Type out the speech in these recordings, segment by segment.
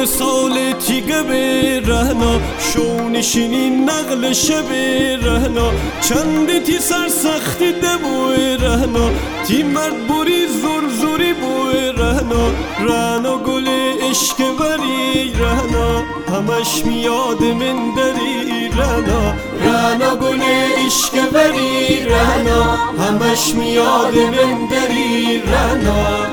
مثال تیگه به رهنا، شونشینی نقل شب رهنا، چندی تی سرسختی دبوی رهنا، تی مرد بوری زور زوری بوی رهنا، رهنا گل عشق بری رهنا، همش میاد من دری رهنا، رهنا گل عشق بری رهنا، همش میاد من دری رهنا.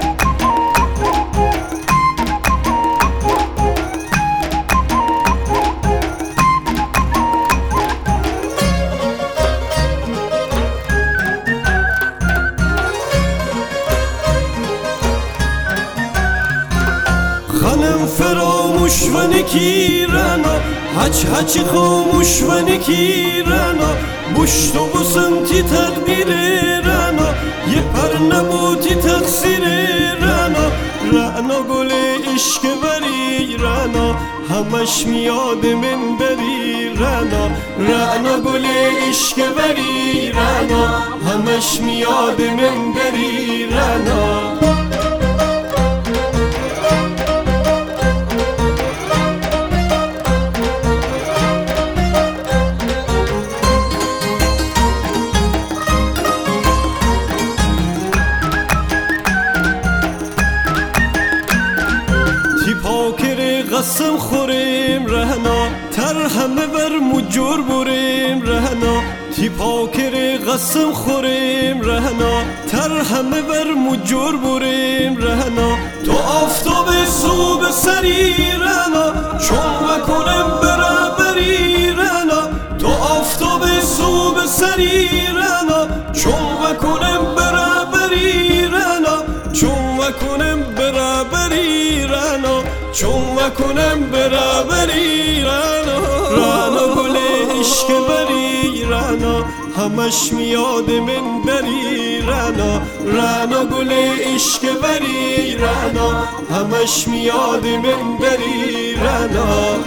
خانم فراموش و نکیرنا، هچ خاموش و نکیرنا، بشت و بسنتی تقدیر رنا، یه پر نبوتی تقصیر رنا، رنا گل عشق بری رنا، همش میاد من بری رنا، رنا گل عشق بری رنا، همش میاد من بری رنا. پاکر قسم خوریم رهنا، تر همه بر مجور بریم رهنا، تی پاکر قسم خوریم رهنا، تر همه بر مجور بریم رهنا، تو آفتاب صبح سری رهنا، چون بکنم برابری رهنا، تو آفتاب صبح سری رهنا، چون بکنم برابری رهنا، چون بکنم برابری رهنا، چون وکنم برابری رهنا، رهنا گل عشق بری رهنا، همش میاد من بری رهنا، رهنا گل عشق بری رهنا، همش میاد من بری رهنا.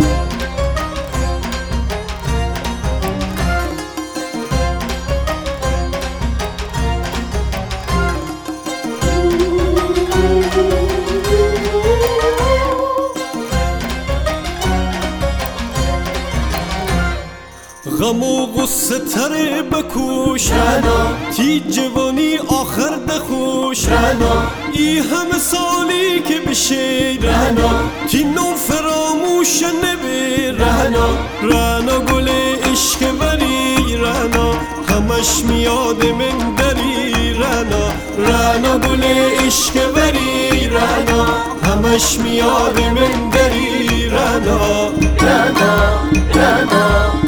غم و غصه تره بکوش رهنا، تی جوانی آخر دخوش رهنا، ای همه سالی که بشه رهنا، تی نو فراموش نبی رهنا، رهنا گل عشق بری رهنا، همش میاد من دری رهنا، رهنا گل عشق بری رهنا، همش میاد من دری رهنا، رهنا رهنا.